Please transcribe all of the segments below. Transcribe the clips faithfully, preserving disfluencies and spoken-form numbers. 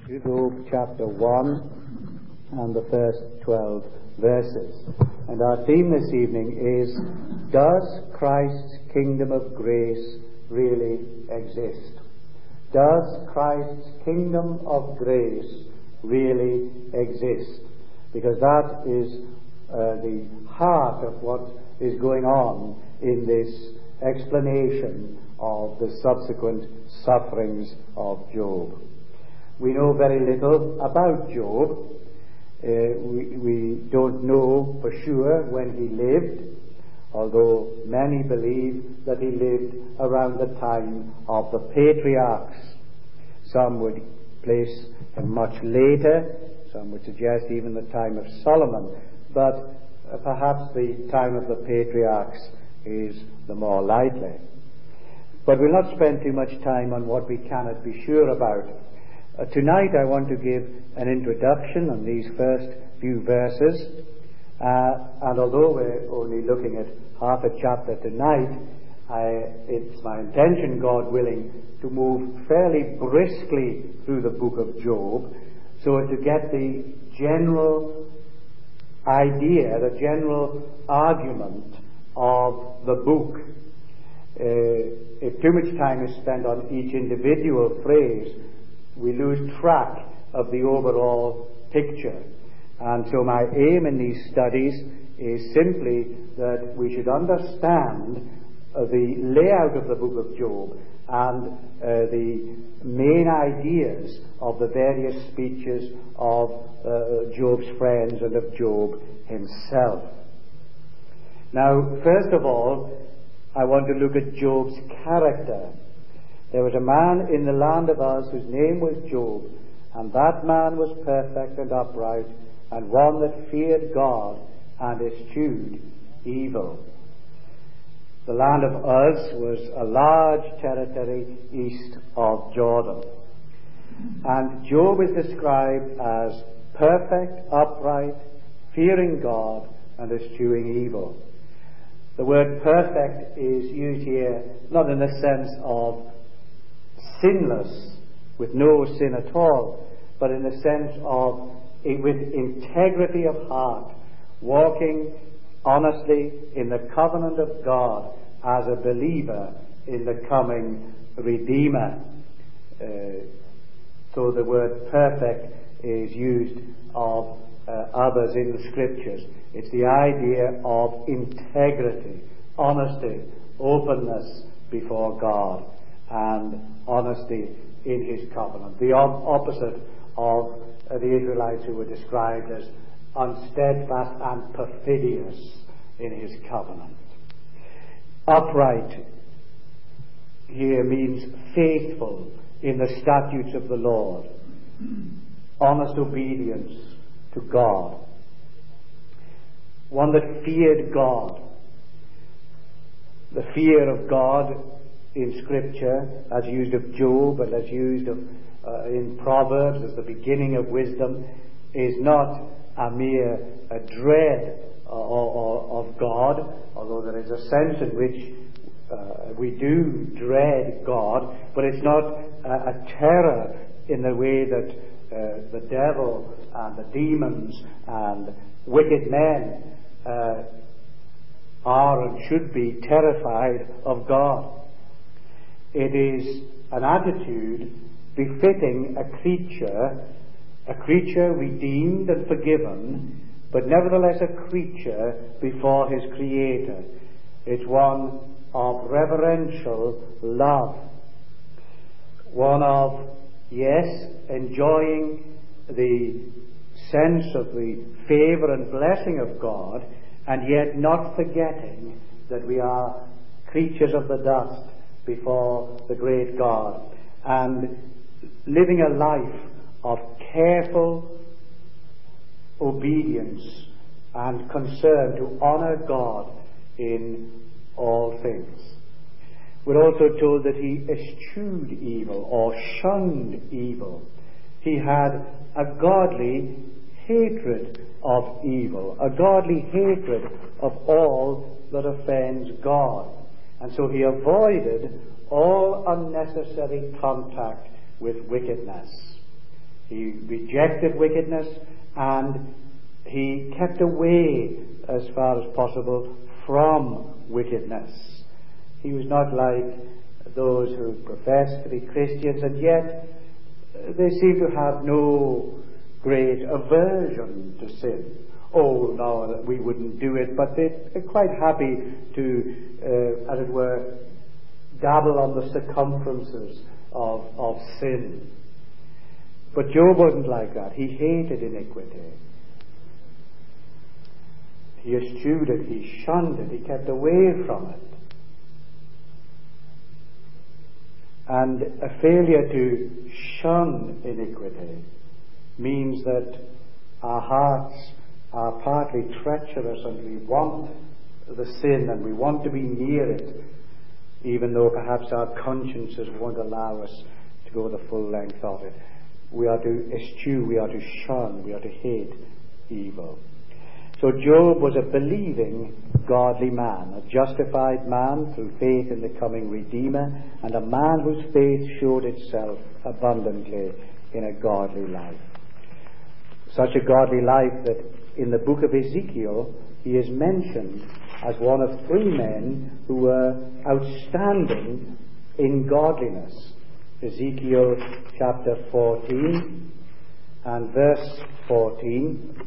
Job chapter one and the first twelve verses. And our theme this evening is, does Christ's kingdom of grace really exist? Does Christ's kingdom of grace really exist? Because that is uh, the heart of what is going on in this explanation of the subsequent sufferings of Job. We know very little about Job. Uh, we, we don't know for sure when he lived, although many believe that he lived around the time of the patriarchs. Some would place him much later, some would suggest even the time of Solomon, but uh, perhaps the time of the patriarchs is the more likely. But we'll not spend too much time on what we cannot be sure about. Uh, tonight I want to give an introduction on these first few verses, uh, and although we're only looking at half a chapter tonight, I, it's my intention, God willing, to move fairly briskly through the book of Job, so as to get the general idea, the general argument of the book. Uh, if too much time is spent on each individual phrase, we lose track of the overall picture. And so my aim in these studies is simply that we should understand uh, the layout of the book of Job and uh, the main ideas of the various speeches of uh, Job's friends and of Job himself. Now, first of all, I want to look at Job's character. There was a man in the land of Uz whose name was Job, and that man was perfect and upright, and one that feared God and eschewed evil. The land of Uz was a large territory east of Jordan. And Job is described as perfect, upright, fearing God, and eschewing evil. The word perfect is used here not in the sense of sinless, with no sin at all, but in the sense of with integrity of heart, walking honestly in the covenant of God as a believer in the coming Redeemer. Uh, so the word perfect is used of uh, others in the Scriptures. It's the idea of integrity, honesty, openness before God, and honesty in his covenant. The op- opposite of uh, the Israelites who were described as unsteadfast and perfidious in his covenant. Upright here means faithful in the statutes of the Lord, honest obedience to God, one that feared God. The fear of God in Scripture, as used of Job and as used of, uh, in Proverbs as the beginning of wisdom, is not a mere a dread uh, or, or, of God, although there is a sense in which uh, we do dread God, but it's not a, a terror in the way that uh, the devil and the demons and wicked men uh, are and should be terrified of God. It is an attitude befitting a creature, a creature redeemed and forgiven, but nevertheless a creature before his Creator. It's one of reverential love, one of, yes, enjoying the sense of the favour and blessing of God, and yet not forgetting that we are creatures of the dust before the great God, and living a life of careful obedience and concern to honour God in all things. We're also told that he eschewed evil or shunned evil. He had a godly hatred of evil, a godly hatred of all that offends God. And so he avoided all unnecessary contact with wickedness. He rejected wickedness, and he kept away as far as possible from wickedness. He was not like those who profess to be Christians, and yet they seem to have no great aversion to sin. Oh, no, we wouldn't do it, but they're quite happy to, uh, as it were, dabble on the circumferences of, of sin. But Job wasn't like that. He hated iniquity. He eschewed it, he shunned it, he kept away from it. And a failure to shun iniquity means that our hearts are partly treacherous, and we want the sin and we want to be near it, even though perhaps our consciences won't allow us to go the full length of it. We are to eschew, we are to shun, we are to hate evil. So Job was a believing, godly man, a justified man through faith in the coming Redeemer, and a man whose faith showed itself abundantly in a godly life. Such a godly life that in the book of Ezekiel he is mentioned as one of three men who were outstanding in godliness. Ezekiel chapter fourteen and verse fourteen,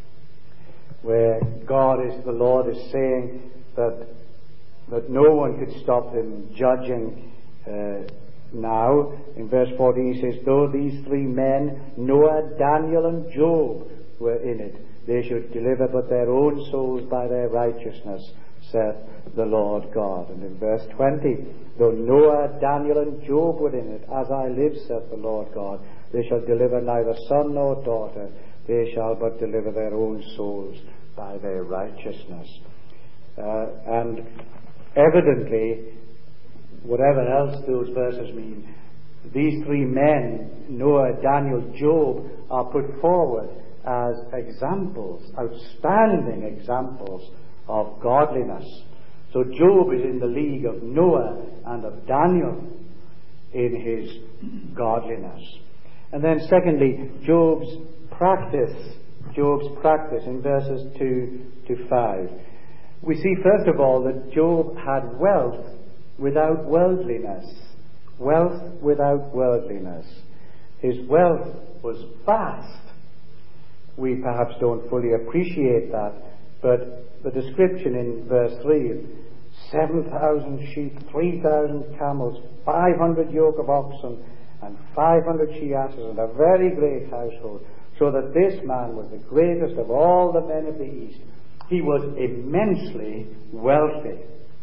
where God is, the Lord is saying that that no one could stop him judging uh, now. In verse fourteen he says, though these three men, Noah, Daniel and Job, were in it, they should deliver but their own souls by their righteousness, saith the Lord God. And in verse twenty, though Noah, Daniel and Job were in it, as I live, saith the Lord God, they shall deliver neither son nor daughter, they shall but deliver their own souls by their righteousness. Uh, and evidently, whatever else those verses mean, these three men, Noah, Daniel, Job, are put forward as examples, outstanding examples of godliness. So Job is in the league of Noah and of Daniel in his godliness. And then secondly, Job's practice, Job's practice in verses two to five. We see first of all that Job had wealth without worldliness. Wealth without worldliness. His wealth was vast. We perhaps don't fully appreciate that, but the description in verse three, seven thousand sheep, three thousand camels, five hundred yoke of oxen, and five hundred she asses, and a very great household, so that this man was the greatest of all the men of the East. He was immensely wealthy.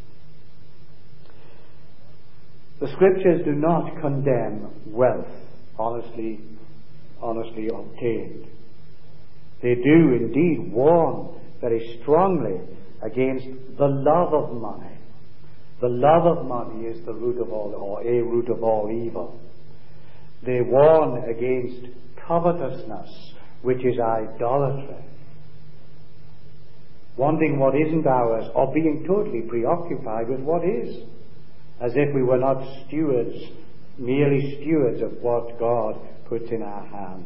The Scriptures do not condemn wealth honestly, honestly obtained. They do indeed warn very strongly against the love of money. The love of money is the root of all, or a root of all evil. They warn against covetousness, which is idolatry. Wanting what isn't ours, or being totally preoccupied with what is, as if we were not stewards, merely stewards of what God puts in our hand.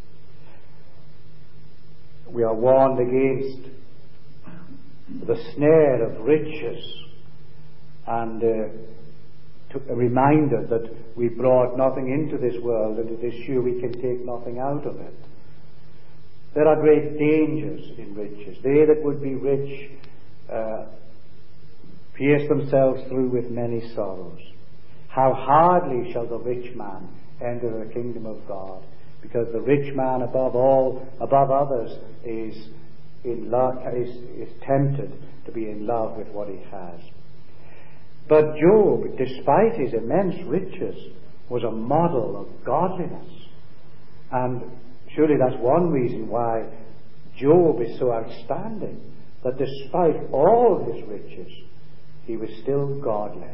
We are warned against the snare of riches, and uh, to, a reminder that we brought nothing into this world, and it is sure we can take nothing out of it. There are great dangers in riches. They that would be rich uh, pierce themselves through with many sorrows. How hardly shall the rich man enter the kingdom of God, because the rich man above all, above others, is in love, is, is tempted to be in love with what he has. But Job, despite his immense riches, was a model of godliness. And surely that's one reason why Job is so outstanding, that despite all his riches, he was still godly.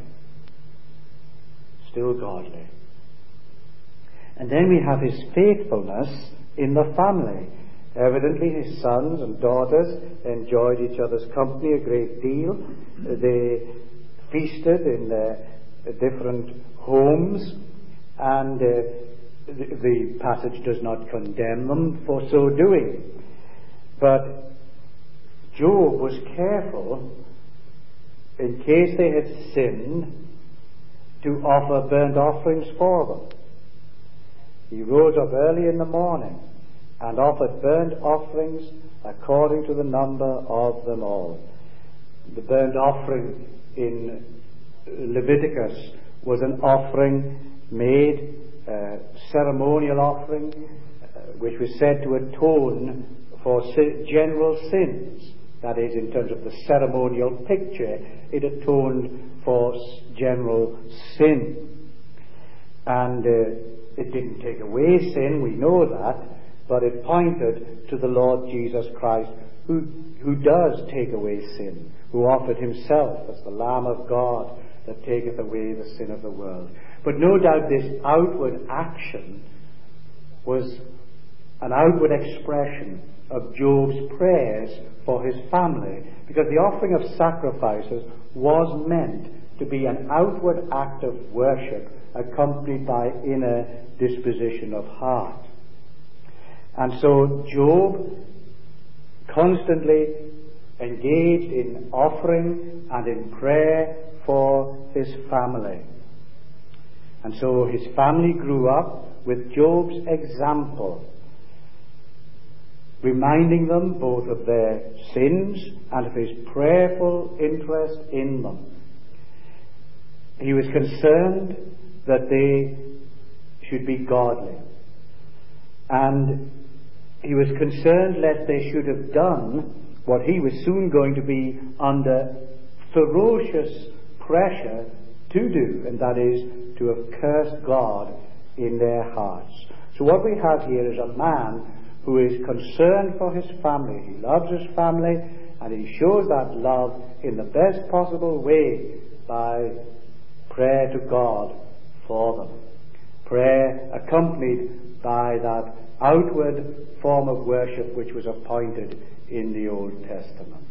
Still godly. And then we have his faithfulness in the family. Evidently his sons and daughters enjoyed each other's company a great deal. They feasted in their different homes, and uh, the, the passage does not condemn them for so doing. But Job was careful, in case they had sinned, to offer burnt offerings for them. He rose up early in the morning and offered burnt offerings according to the number of them all. The burnt offering in Leviticus was an offering made, uh, ceremonial offering, uh, which was said to atone for si- general sins. That is, in terms of the ceremonial picture, it atoned for general sin. And uh, it didn't take away sin, we know that, but it pointed to the Lord Jesus Christ, who, who does take away sin, who offered himself as the Lamb of God that taketh away the sin of the world. But no doubt this outward action was an outward expression of Job's prayers for his family, because the offering of sacrifices was meant to be an outward act of worship accompanied by inner disposition of heart. And so Job constantly engaged in offering and in prayer for his family. And so his family grew up with Job's example, reminding them both of their sins and of his prayerful interest in them. He was concerned that they should be godly, and he was concerned lest they should have done what he was soon going to be under ferocious pressure to do, and that is to have cursed God in their hearts. So what we have here is a man who is concerned for his family. He loves his family, and he shows that love in the best possible way by prayer to God for them. Prayer accompanied by that outward form of worship which was appointed in the Old Testament.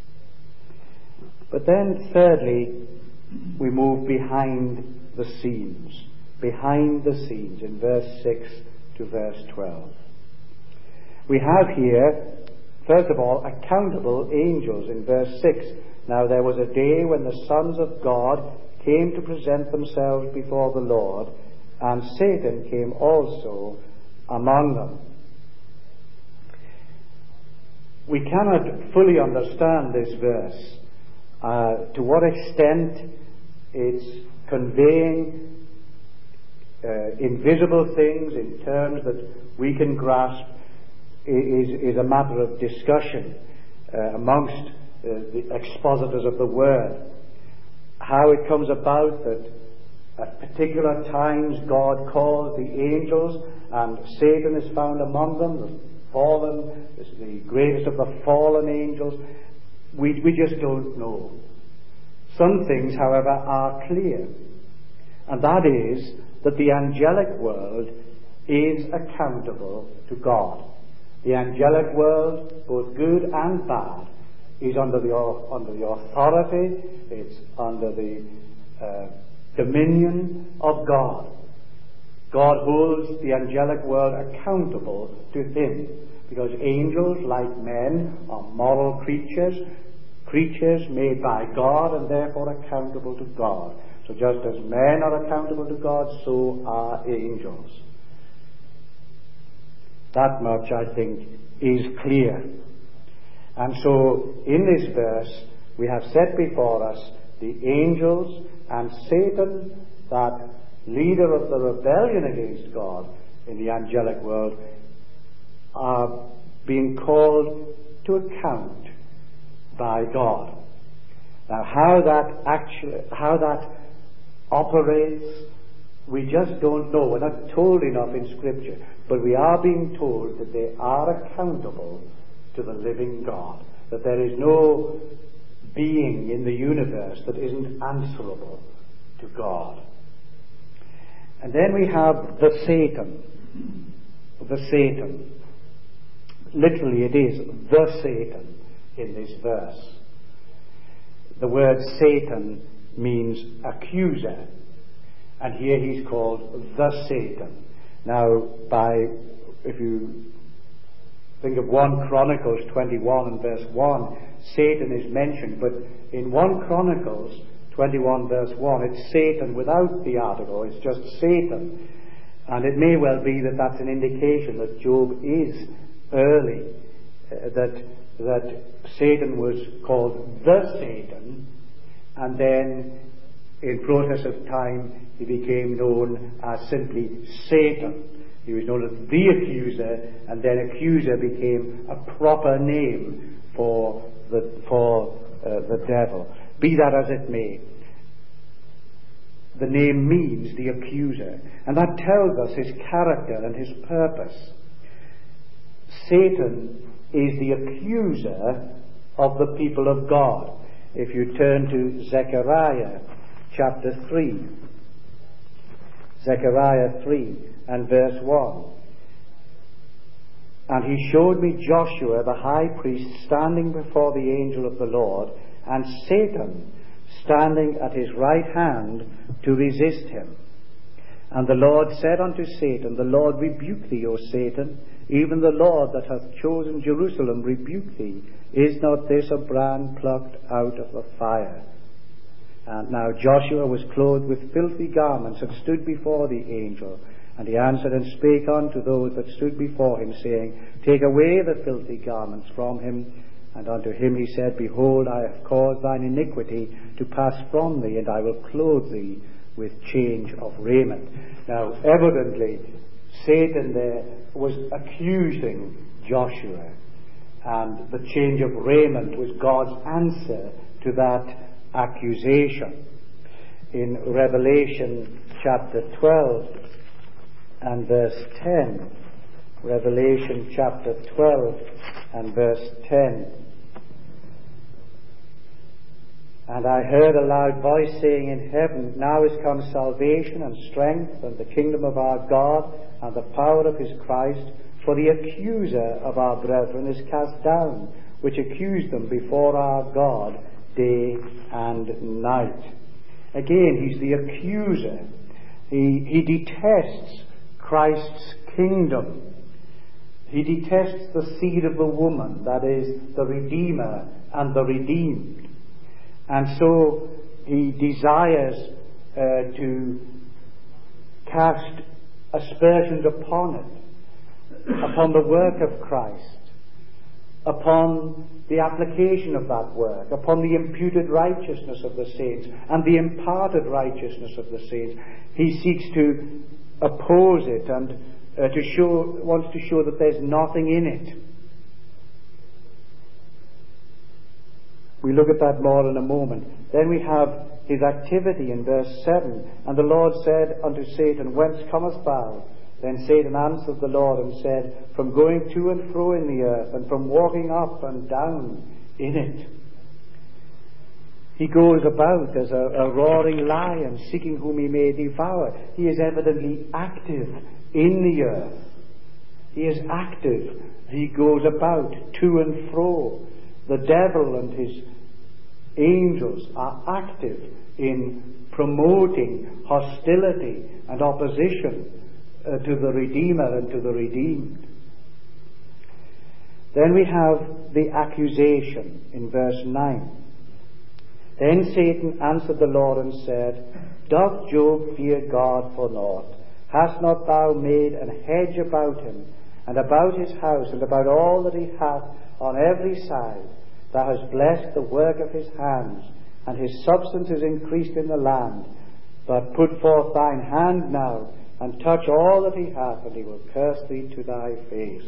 But then, thirdly, we move behind the scenes. Behind the scenes in verse six to verse twelve. We have here, first of all, accountable angels in verse six. Now there was a day when the sons of God came to present themselves before the Lord, and Satan came also among them. We cannot fully understand this verse, uh, to what extent it's conveying uh, invisible things in terms that we can grasp is, is a matter of discussion uh, amongst uh, the expositors of the Word. How it comes about that at particular times God calls the angels and Satan is found among them, the fallen, the greatest of the fallen angels, we, we just don't know. Some things, however, are clear, and that is that the angelic world is accountable to God. The angelic world, both good and bad, is under the, under the authority, it's under the uh, dominion of God. God holds the angelic world accountable to him, because angels, like men, are moral creatures, creatures made by God and therefore accountable to God. So just as men are accountable to God, so are angels. That much, I think, is clear. And so, in this verse, we have set before us the angels and Satan, that leader of the rebellion against God in the angelic world, are being called to account by God. Now, how that actually, how that operates, we just don't know. We're not told enough in Scripture, but we are being told that they are accountable to the living God, that there is no being in the universe that isn't answerable to God. And then we have the Satan. The Satan. Literally, it is the Satan in this verse. The word Satan means accuser, and here he's called the Satan. Now, by, if you think of First Chronicles twenty-one and verse one, Satan is mentioned, but in First Chronicles twenty-one verse one, it's Satan without the article, it's just Satan. And it may well be that that's an indication that Job is early, uh, that, that Satan was called the Satan, and then in process of time he became known as simply Satan. He was known as the accuser, and then accuser became a proper name for the, for uh, the devil. Be that as it may, the name means the accuser, and that tells us his character and his purpose. Satan is the accuser of the people of God. If you turn to Zechariah chapter three, Zechariah three and verse one. And he showed me Joshua the high priest standing before the angel of the Lord, and Satan standing at his right hand to resist him. And the Lord said unto Satan, The Lord rebuke thee, O Satan, even the Lord that hath chosen Jerusalem rebuke thee. Is not this a brand plucked out of the fire? And now Joshua was clothed with filthy garments, and stood before the angel. And he answered and spake unto those that stood before him, saying, Take away the filthy garments from him. And unto him he said, Behold, I have caused thine iniquity to pass from thee, and I will clothe thee with change of raiment. Now, evidently, Satan there was accusing Joshua, and the change of raiment was God's answer to that accusation. In Revelation chapter twelve and verse ten, Revelation chapter twelve and verse ten. And I heard a loud voice saying in heaven, Now is come salvation and strength and the kingdom of our God and the power of his Christ, for the accuser of our brethren is cast down, which accused them before our God day and night. Again, he's the accuser. He, he detests Christ's kingdom. He detests the seed of the woman, that is, the Redeemer and the redeemed. And so he desires uh, to cast aspersions upon it, upon the work of Christ, upon the application of that work, upon the imputed righteousness of the saints and the imparted righteousness of the saints. He seeks to oppose it and uh, to show, wants to show that there's nothing in it. We look at that more in a moment. Then we have his activity in verse seven. And the Lord said unto Satan, Whence comest thou? Then Satan answered the Lord and said, From going to and fro in the earth, and from walking up and down in it. He goes about as a, a roaring lion, seeking whom he may devour. He is evidently active in the earth. He is active. He goes about to and fro. The devil and his angels are active in promoting hostility and opposition uh, to the Redeemer and to the redeemed. Then we have the accusation in verse nine. Then Satan answered the Lord and said, Doth Job fear God for naught? Hast not thou made an hedge about him, and about his house, and about all that he hath on every side? Thou hast blessed the work of his hands, and his substance is increased in the land. But put forth thine hand now, and touch all that he hath, and he will curse thee to thy face.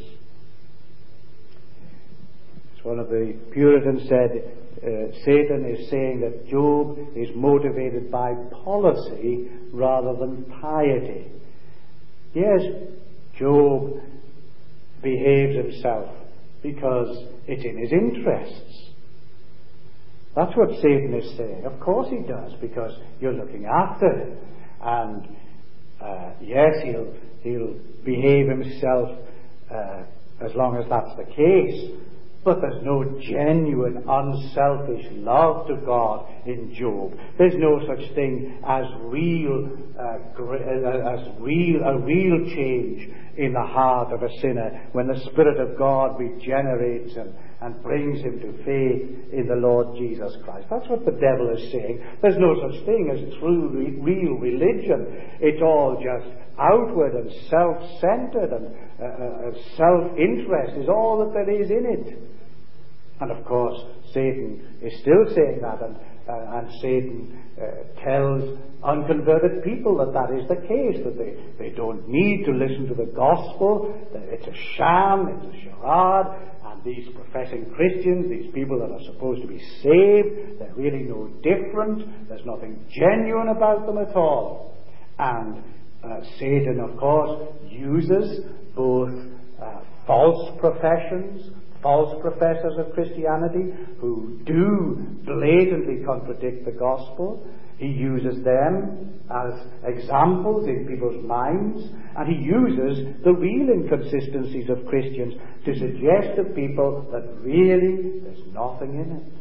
As one of the Puritans said, uh, Satan is saying that Job is motivated by policy rather than piety. Yes, Job behaves himself because it's in his interests. That's what Satan is saying. Of course he does, because you're looking after him. And uh, yes, he'll, he'll behave himself uh, as long as that's the case. But there's no genuine, unselfish love to God in Job. There's no such thing as real, uh, as real, a real change in the heart of a sinner when the Spirit of God regenerates him and brings him to faith in the Lord Jesus Christ. That's what the devil is saying. There's no such thing as true, re- real religion. It's all just outward and self-centered, and uh, uh, self-interest is all that there is in it. And of course, Satan is still saying that, and, uh, and Satan uh, tells unconverted people that that is the case, that they, they don't need to listen to the gospel, that it's a sham, it's a charade, and these professing Christians, these people that are supposed to be saved, they're really no different, there's nothing genuine about them at all. And uh, Satan, of course, uses both uh, false professions, false professors of Christianity who do blatantly contradict the gospel. He uses them as examples in people's minds, and he uses the real inconsistencies of Christians to suggest to people that really there's nothing in it.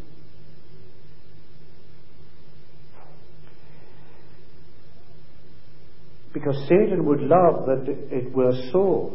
Because Satan would love that it were so.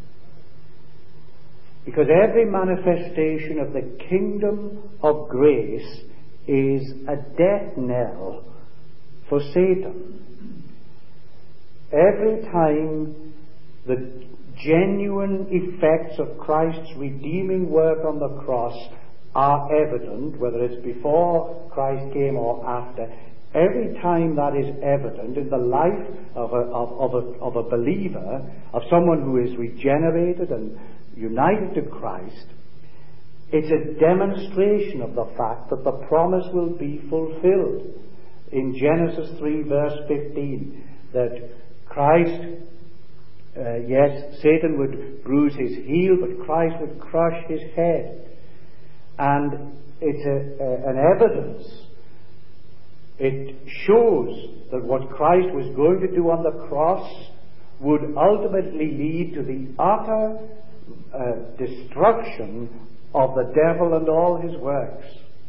Because every manifestation of the kingdom of grace is a death knell for Satan. Every time the genuine effects of Christ's redeeming work on the cross are evident, whether it's before Christ came or after, every time that is evident in the life of a, of, of a, of a believer, of someone who is regenerated and united to Christ, it's a demonstration of the fact that the promise will be fulfilled. In Genesis three verse fifteen, that Christ, uh, yes, Satan would bruise his heel, but Christ would crush his head. And it's a, a, an evidence. It shows that what Christ was going to do on the cross would ultimately lead to the utter uh, destruction of the devil and all his works.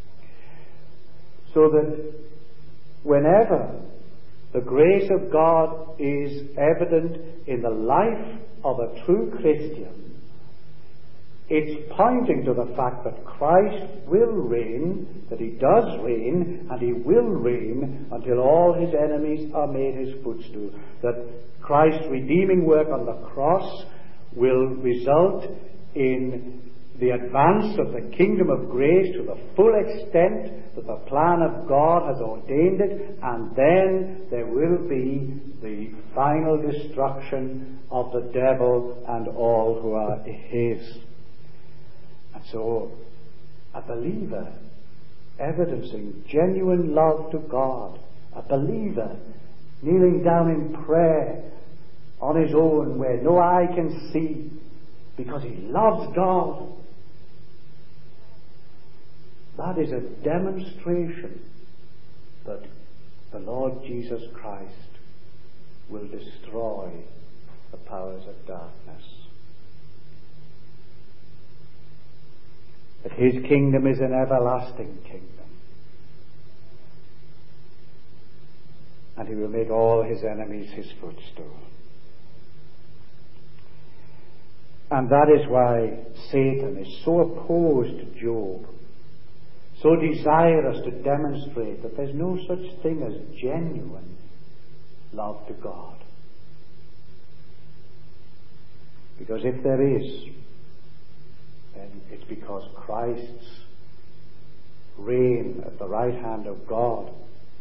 So that whenever the grace of God is evident in the life of a true Christian, it's pointing to the fact that Christ will reign, that he does reign, and he will reign until all his enemies are made his footstool. That Christ's redeeming work on the cross will result in the advance of the kingdom of grace to the full extent that the plan of God has ordained it, and then there will be the final destruction of the devil and all who are his. And so, a believer evidencing genuine love to God, a believer kneeling down in prayer on his own where no eye can see because he loves God, that is a demonstration that the Lord Jesus Christ will destroy the powers of darkness. That his kingdom is an everlasting kingdom. And he will make all his enemies his footstool. And that is why Satan is so opposed to Job, so desirous to demonstrate that there's no such thing as genuine love to God. Because if there is, then it's because Christ's reign at the right hand of God,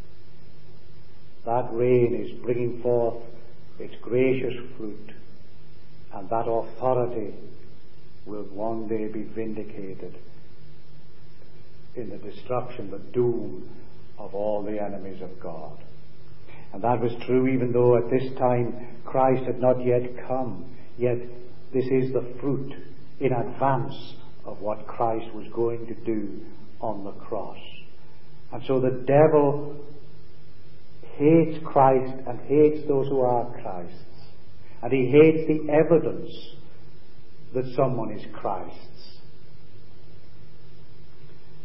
that reign is bringing forth its gracious fruit, and that authority will one day be vindicated in the destruction, the doom of all the enemies of God. And that was true even though at this time Christ had not yet come, yet this is the fruit in advance of what Christ was going to do on the cross. And so the devil hates Christ and hates those who are Christ's. And he hates the evidence that someone is Christ's.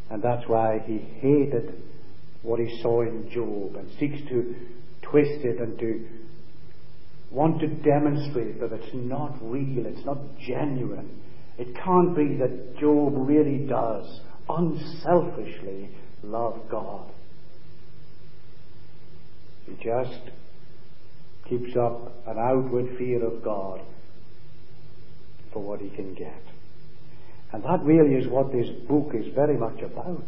And that's why he hated what he saw in Job and seeks to twist it and to want to demonstrate that it's not real, it's not genuine. It can't be that Job really does unselfishly love God. He just keeps up an outward fear of God for what he can get. And that really is what this book is very much about.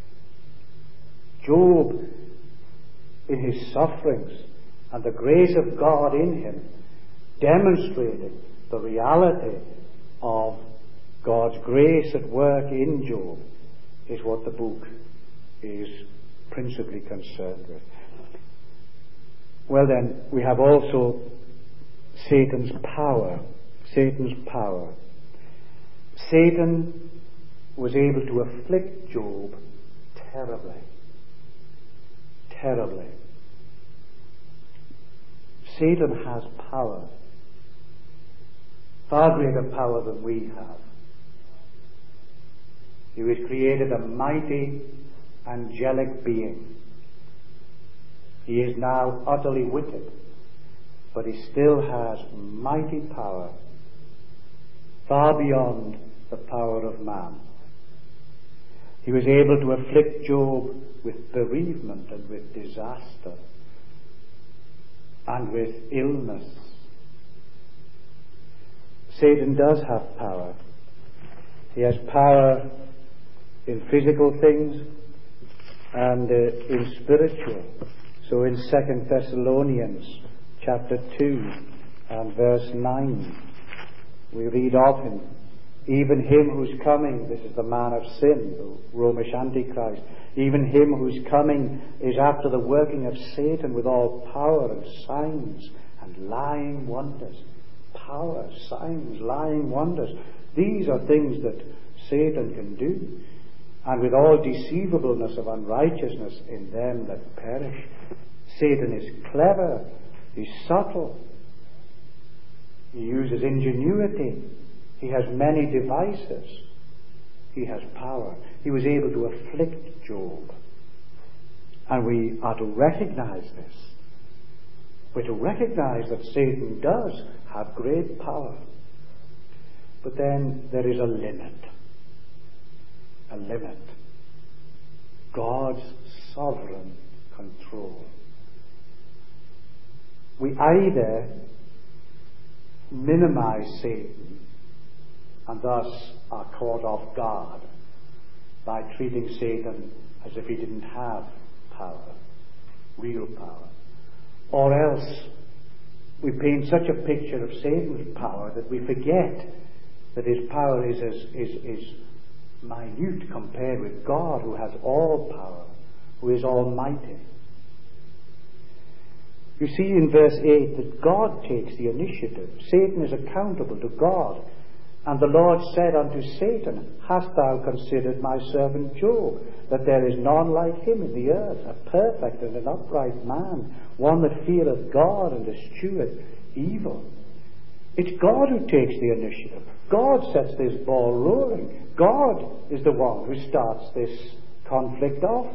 Job, in his sufferings and the grace of God in him, demonstrated the reality of God's grace at work in Job, is what the book is principally concerned with. Well then, we have also Satan's power. Satan's power. Satan was able to afflict Job terribly. Terribly. Satan has power. Far greater power than we have. He was created a mighty, angelic being. He is now utterly wicked, but he still has mighty power, far beyond the power of man. He was able to afflict Job with bereavement and with disaster and with illness. Satan does have power. He has power in physical things and uh, in spiritual. So in Second Thessalonians chapter two and verse nine, we read of him, even him whose coming, this is the man of sin, the Romish Antichrist, even him whose coming is after the working of Satan with all power and signs and lying wonders. Power, signs, lying wonders. These are things that Satan can do. And with all deceivableness of unrighteousness in them that perish. Satan is clever, he's subtle, he uses ingenuity, he has many devices, he has power. He was able to afflict Job. And we are to recognize this. We're to recognize that Satan does have great power. But then there is a limit. A limit. God's sovereign control. We either minimize Satan and thus are caught off guard by treating Satan as if he didn't have power, real power. Or else we paint such a picture of Satan's power that we forget that his power is, is, is, is minute compared with God, who has all power, who is almighty. You see in verse eight that God takes the initiative. Satan is accountable to God. And the Lord said unto Satan, hast thou considered my servant Job, that there is none like him in the earth, a perfect and an upright man, one that feareth God and escheweth evil? It's God who takes the initiative. God sets this ball rolling. God is the one who starts this conflict off.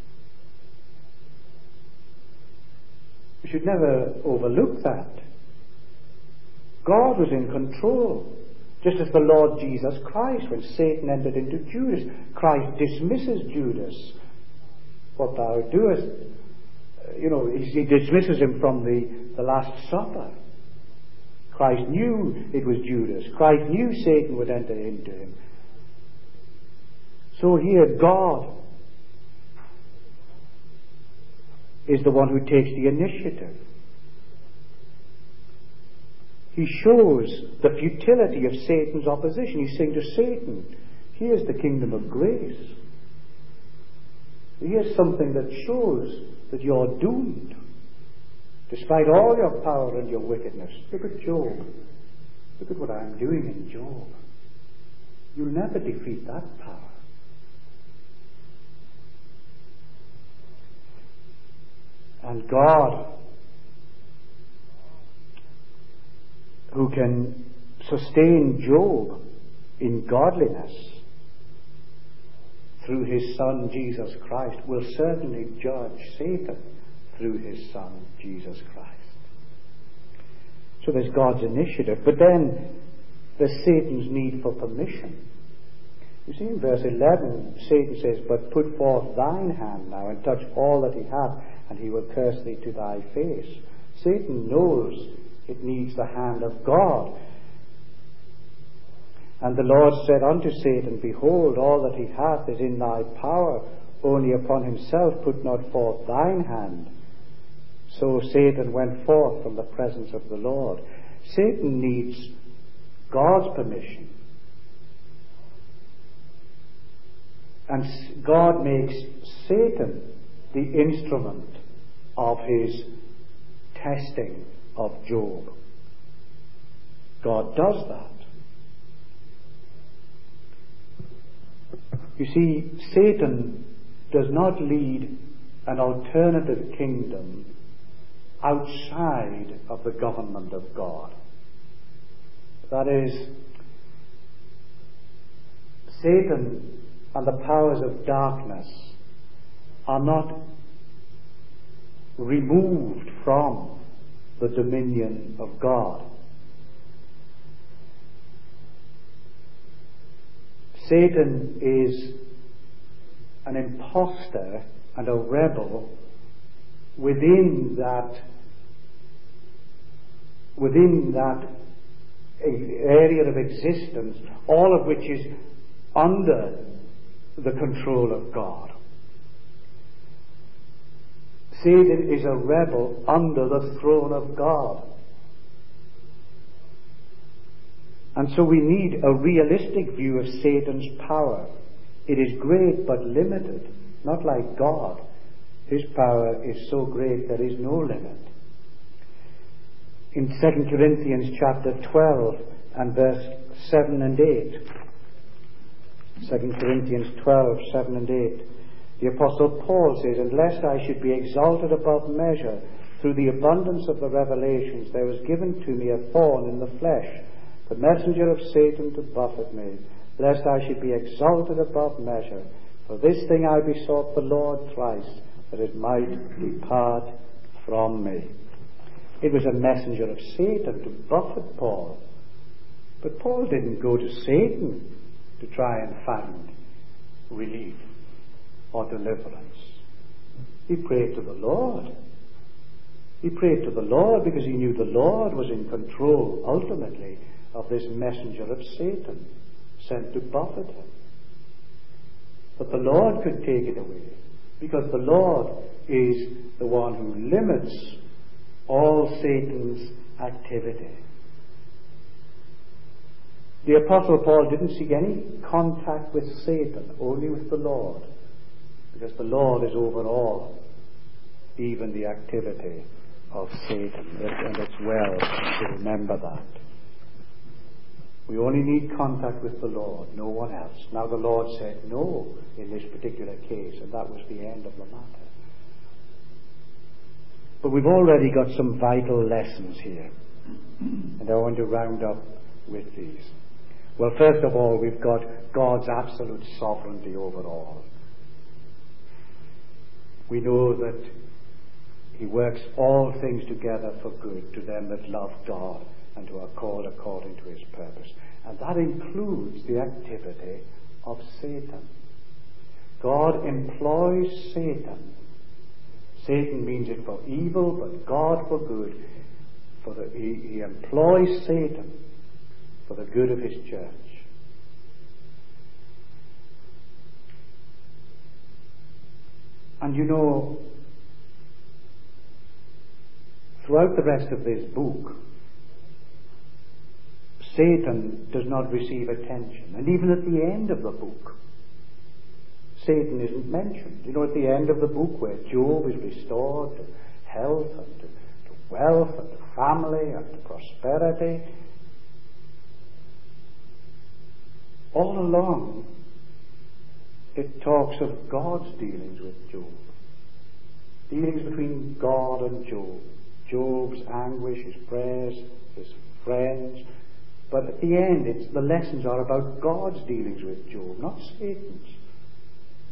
We should never overlook that. God was in control. Just as the Lord Jesus Christ, when Satan entered into Judas, Christ dismisses Judas. What thou doest, you know, he dismisses him from the, the Last Supper. Christ knew it was Judas. Christ knew Satan would enter into him. So here God is the one who takes the initiative. He shows the futility of Satan's opposition. He's saying to Satan, here's the kingdom of grace. Here's something that shows that you're doomed. Despite all your power and your wickedness. Look at Job. Look at what I'm doing in Job. You'll never defeat that power. And God, who can sustain Job in godliness, through his Son Jesus Christ, will certainly judge Satan through his Son Jesus Christ. So there's God's initiative, but then there's Satan's need for permission. You see, in verse eleven, Satan says, "But put forth thine hand now, and touch all that he hath, and he will curse thee to thy face." Satan knows it needs the hand of God. And the Lord said unto Satan, "Behold, all that he hath is in thy power, only upon himself put not forth thine hand." So Satan went forth from the presence of the Lord. Satan needs God's permission. And God makes Satan the instrument of his testing of Job. God does that. You see, Satan does not lead an alternative kingdom outside of the government of God. That is, Satan and the powers of darkness are not removed from the dominion of God. Satan is an impostor and a rebel within that within that area of existence, all of which is under the control of God. Satan is a rebel under the throne of God. And so we need a realistic view of Satan's power. It is great but limited, not like God. His power is so great there is no limit. In Second Corinthians chapter twelve and verse seven and eight, Second Corinthians twelve, seven and eight, the Apostle Paul says, "And lest I should be exalted above measure through the abundance of the revelations, there was given to me a thorn in the flesh, the messenger of Satan to buffet me, lest I should be exalted above measure. For this thing I besought the Lord thrice, that it might depart from me." It was a messenger of Satan to buffet Paul. But Paul didn't go to Satan to try and find relief or deliverance. He prayed to the Lord. He prayed to the Lord because he knew the Lord was in control, ultimately, of this messenger of Satan sent to buffet him. But the Lord could take it away, because the Lord is the one who limits all Satan's activity. The Apostle Paul didn't seek any contact with Satan, only with the Lord, because the Lord is over all, even the activity of Satan. And it's well to remember that. We only need contact with the Lord, no one else. Now the Lord said no in this particular case, and that was the end of the matter. But we've already got some vital lessons here, and I want to round up with these. Well, first of all, we've got God's absolute sovereignty over all. We know that he works all things together for good to them that love God and who are called according to his purpose. And that includes the activity of Satan. God employs Satan. Satan means it for evil, but God for good. For the, he, he employs Satan for the good of his church. And you know, throughout the rest of this book, Satan does not receive attention. And even at the end of the book, Satan isn't mentioned. You know, at the end of the book where Job is restored to health and to, to wealth and to family and to prosperity, all along it talks of God's dealings with Job. Dealings between God and Job. Job's anguish, his prayers, his friends. But at the end, it's, the lessons are about God's dealings with Job, not Satan's.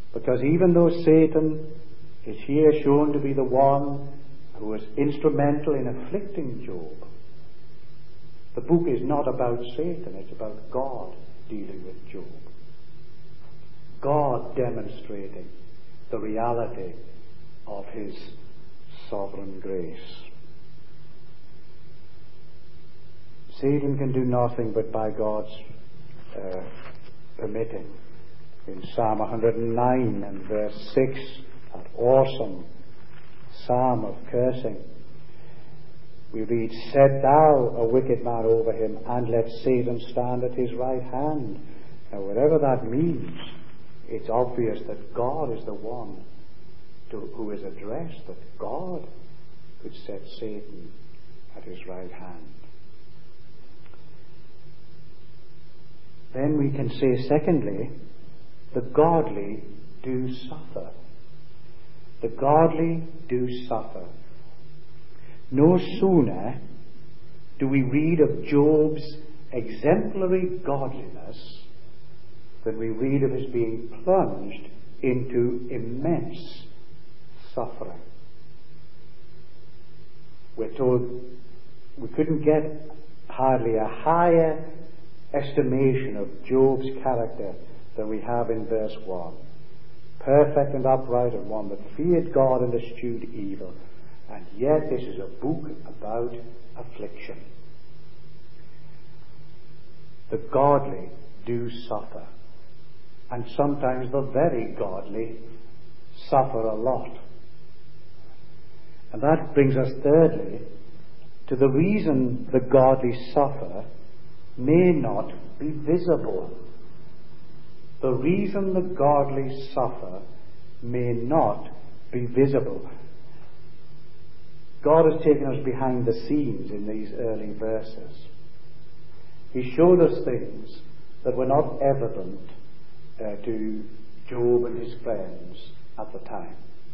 Because even though Satan is here shown to be the one who was instrumental in afflicting Job, the book is not about Satan, it's about God dealing with Job. God demonstrating the reality of his sovereign grace. Satan can do nothing but by God's uh, permitting. In Psalm one hundred nine and verse six, that awesome psalm of cursing, we read, "Set thou a wicked man over him, and let Satan stand at his right hand." Now, whatever that means, it's obvious that God is the one to, who is addressed, that God could set Satan at his right hand. Then we can say, secondly, the godly do suffer. The godly do suffer. No sooner do we read of Job's exemplary godliness than we read of his being plunged into immense suffering. We're told we couldn't get hardly a higher estimation of Job's character than we have in verse one. Perfect and upright, and one that feared God and eschewed evil. And yet this is a book about affliction. The godly do suffer. And sometimes the very godly suffer a lot. And that brings us thirdly to the reason the godly suffer may not be visible. The reason the godly suffer may not be visible. God has taken us behind the scenes in these early verses. He showed us things that were not evident uh, to Job and his friends at the time.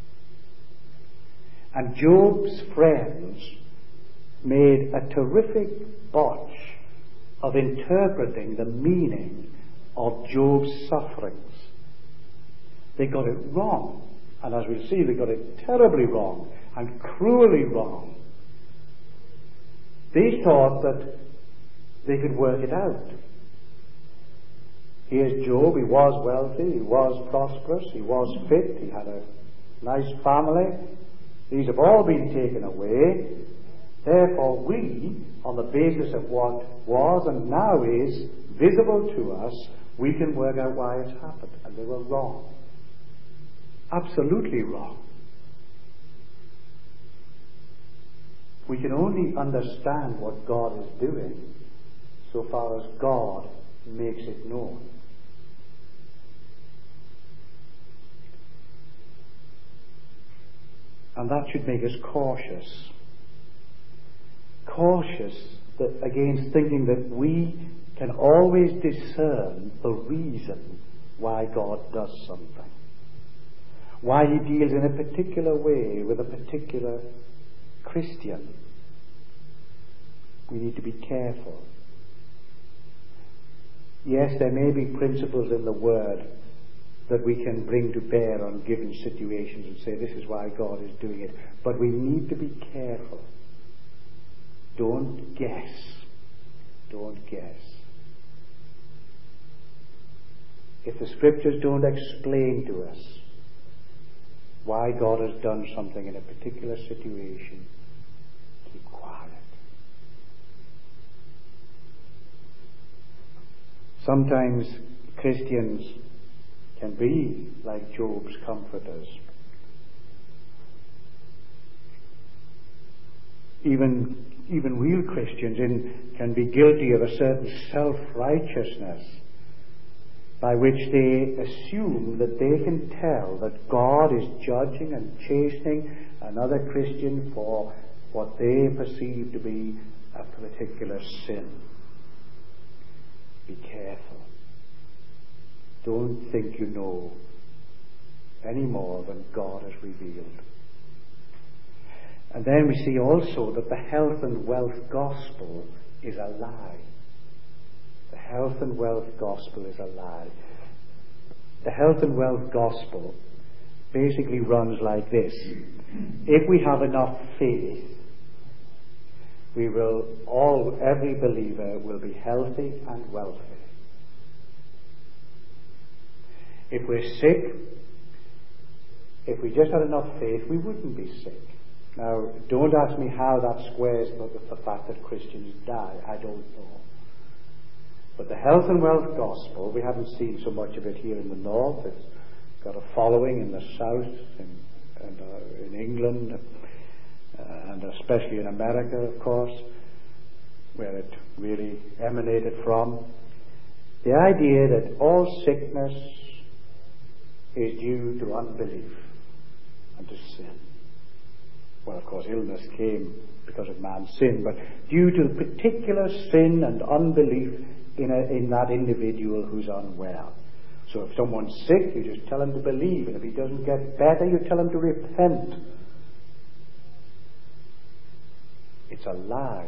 And Job's friends made a terrific botch of interpreting the meaning of Job's sufferings. They got it wrong. And as we'll see, they got it terribly wrong and cruelly wrong. They thought that they could work it out. Here's Job. He was wealthy, he was prosperous, he was fit, he had a nice family. These have all been taken away. Therefore we, on the basis of what was and now is visible to us, we can work out why it's happened. And they were wrong. Absolutely wrong. We can only understand what God is doing so far as God makes it known. And that should make us cautious. Cautious that, against thinking that we can always discern the reason why God does something. Why he deals in a particular way with a particular Christian. We need to be careful. Yes, there may be principles in the Word that we can bring to bear on given situations and say this is why God is doing it. But we need to be careful. Don't guess. Don't guess. If the Scriptures don't explain to us why God has done something in a particular situation, keep quiet. Sometimes Christians can be like Job's comforters. Even, even real Christians in, can be guilty of a certain self-righteousness by which they assume that they can tell that God is judging and chastening another Christian for what they perceive to be a particular sin. Be careful. Don't think you know any more than God has revealed. And then we see also that the health and wealth gospel is a lie. The health and wealth gospel is a lie. The health and wealth gospel basically runs like this. If we have enough faith, we will all, every believer will be healthy and wealthy. If we're sick, if we just had enough faith, we wouldn't be sick. Now, don't ask me how that squares with the fact that Christians die. I don't know. But the health and wealth gospel, we haven't seen so much of it here in the north. It's got a following in the south, in, and, uh, in England, uh, and especially in America, of course, where it really emanated from. The idea that all sickness is due to unbelief and to sin. Well, of course, illness came because of man's sin, but due to the particular sin and unbelief in, a, in that individual who's unwell. So if someone's sick, you just tell him to believe, and if he doesn't get better, you tell him to repent. It's a lie.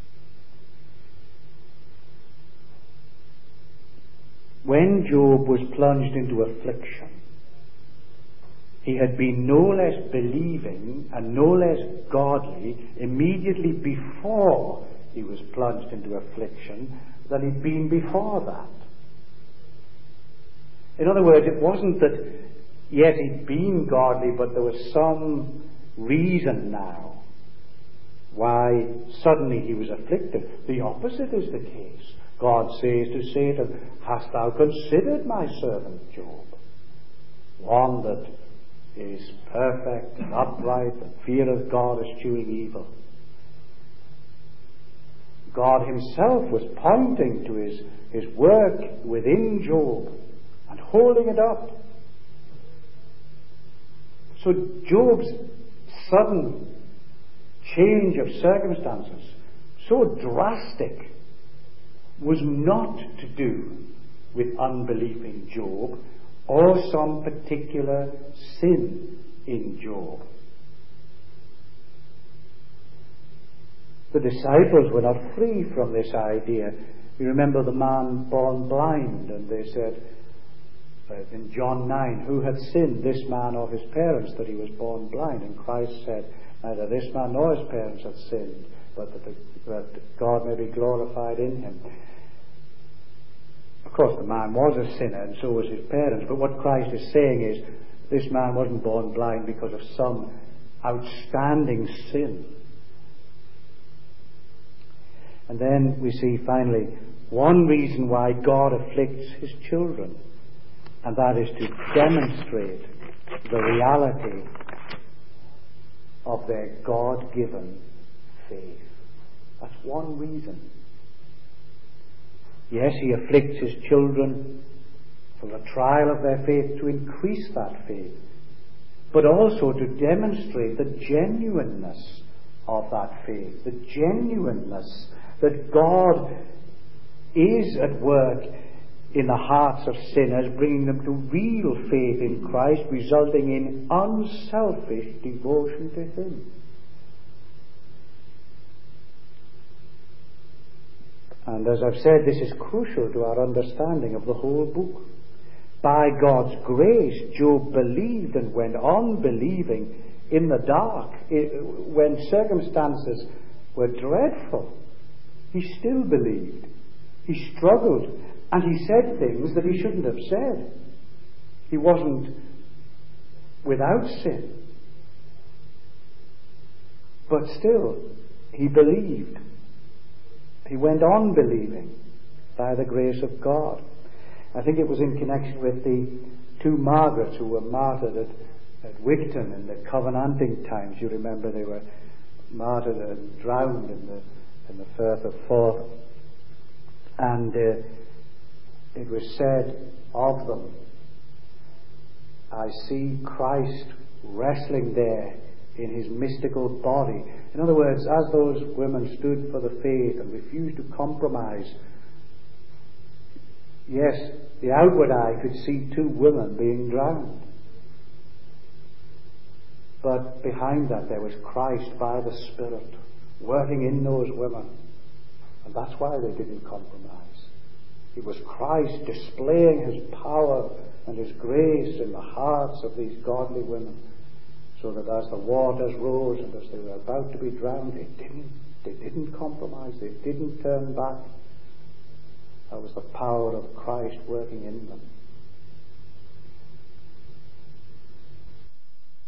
When Job was plunged into affliction, he had been no less believing and no less godly immediately before he was plunged into affliction than he'd been before that. In other words, it wasn't that, yes, he'd been godly, but there was some reason now why suddenly he was afflicted. The opposite is the case. God says to Satan, "Hast thou considered my servant Job? One that is perfect and upright and feareth God, eschewing evil." God himself was pointing to his, his work within Job and holding it up. So Job's sudden change of circumstances, so drastic, was not to do with unbelief in Job or some particular sin in Job. The disciples were not free from this idea. You remember the man born blind, and they said uh, in John nine, who had sinned, this man or his parents, that he was born blind? And Christ said, neither this man nor his parents had sinned, but that, the, that God may be glorified in him. Of course, the man was a sinner, and so was his parents. But what Christ is saying is, this man wasn't born blind because of some outstanding sin. And then we see finally one reason why God afflicts his children, and that is to demonstrate the reality of their God-given faith. That's one reason. Yes, he afflicts his children for the trial of their faith, to increase that faith, but also to demonstrate the genuineness of that faith, the genuineness that God is at work in the hearts of sinners, bringing them to real faith in Christ, resulting in unselfish devotion to him. And as I've said, this is crucial to our understanding of the whole book. By God's grace, Job believed and went on believing in the dark. It, when circumstances were dreadful, he still believed. He struggled, and he said things that he shouldn't have said. He wasn't without sin. But still, he believed. He went on believing by the grace of God. I think it was in connection with the two Margarets who were martyred at, at Wigton in the Covenanting times. You remember they were martyred and drowned in the in the Firth of Forth. And uh, it was said of them, I see Christ wrestling there in his mystical body. In other words, as those women stood for the faith and refused to compromise, yes, the outward eye could see two women being drowned. But behind that there was Christ by the Spirit working in those women. And that's why they didn't compromise. It was Christ displaying his power and his grace in the hearts of these godly women, so that as the waters rose and as they were about to be drowned, they didn't, they didn't compromise, they didn't turn back. That was the power of Christ working in them.